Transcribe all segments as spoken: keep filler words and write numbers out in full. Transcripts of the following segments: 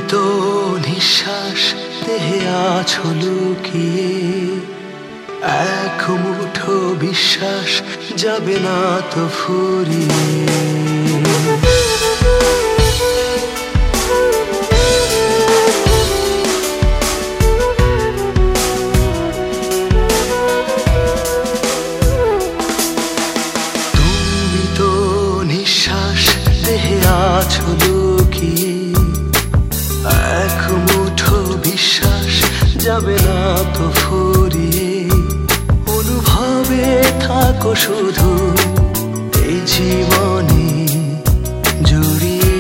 তো নিঃশ্বাস দেহে আছো লুকিয়ে, এক মুঠো বিশ্বাস যাবে না তো ফুরিয়ে। তুমি তো নিঃশ্বাস দেহে আছো লুকিয়ে, এক মুঠো বিশ্বাস যাবে না তো ফুরিয়ে। অনুভবে থাকো শুধু এই জীবনে জড়িয়ে,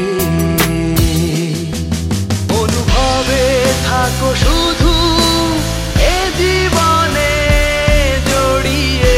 অনুভবে থাকো শুধু এই জীবনে জড়িয়ে।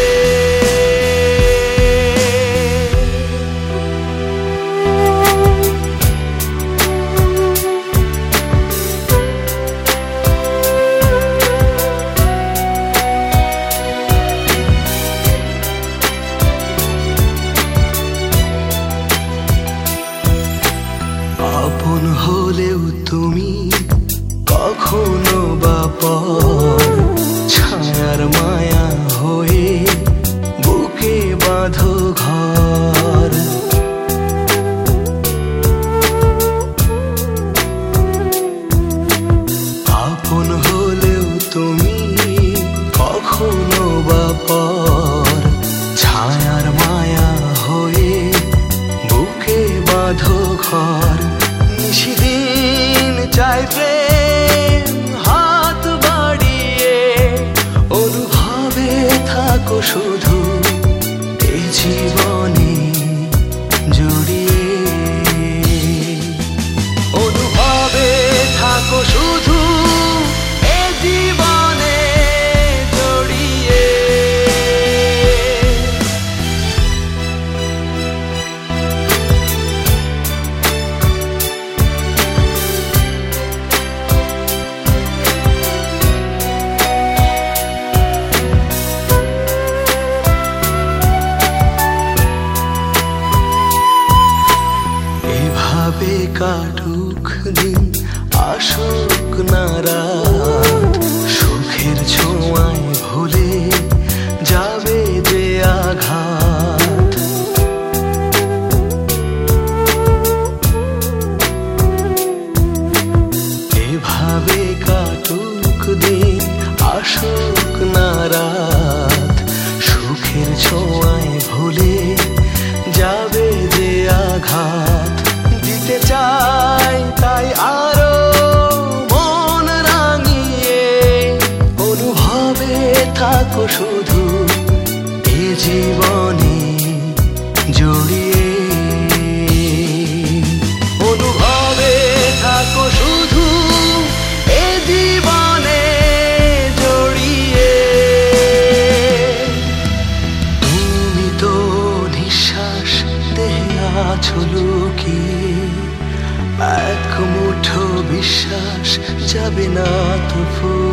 আপন হলেও তুমি কখনো বা পর, ছায়ার মায়া হয়ে বুকে বাঁধো ঘর। আপন হলেও তুমি কখনো বা পর, ছায়ার মায়া হয়ে বুকে বাঁধো ঘর। নিশিদিন চাই প্রেম হাত বাড়িয়ে, অনুভবে থাকো শুধু এই জীবনে জড়িয়ে। অনুভবে থাকো শুধু এই জীবনে জড়িয়ে। এভাবে কাটুক দিন আসুক না রাত, সুখের ছোঁয়ায় ভুলে যাবে যে আঘাত। এভাবে কাটুক দিন আসুক না রাত, সুখের ছোঁয়ায় ভুলে যাবে যে আঘাত। দিতে চাই তাই আরো মন রাঙিয়ে, অনুভবে থাকো শুধু এ জীবনে জড়িয়ে। অনুভবে থাকো শুধু এ জীবনে জড়িয়ে। তুমি তো নিঃশ্বাস দেহে আছো লুকিয়ে, এক মুঠো বিশ্বাস যাবে না তো ফুরিয়ে।